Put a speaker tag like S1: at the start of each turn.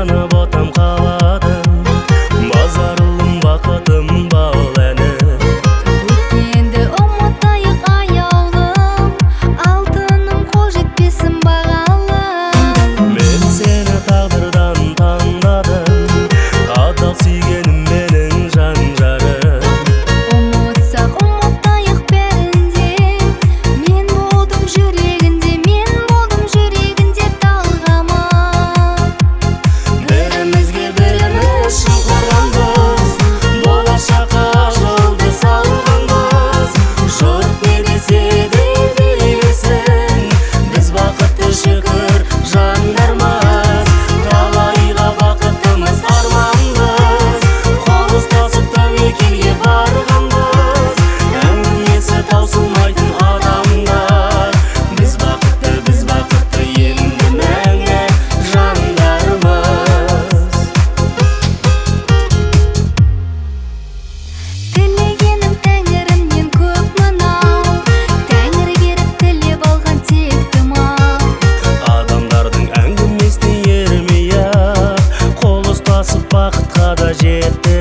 S1: санап отам қаладым, базарылым бақытым бал әні.
S2: Өткенді ұмытайық аяулым, алтыным қол жетпесін бағалым.
S1: Мен сені тағдырдан таңдадым, адал сүйгенім менің жан жарым.
S2: Ұмытсақ ұмытайық бәрінде, мен болдым жүрегінде талғама.
S1: Бірімізге біріміз шын қорғанбыз, болашаққа жолды салғанбыз. Жұрт не десе де дей берсін, біз бақытты шүкір жандармыз. Талайға бақыттымыз арманбыз, қол ұстасып тәуекелге барғанбыз. Әңгімесі таусылмайтын адамдар, біз бақытты енді мәңгі жандармыз.
S2: Тілегенім тәңірімнен көп мынау, тәңір беріп тілеп алған тектім ау.
S1: Адамдардың әңгімесіне ермей-ақ, қол ұстасып бақытқа да жетті.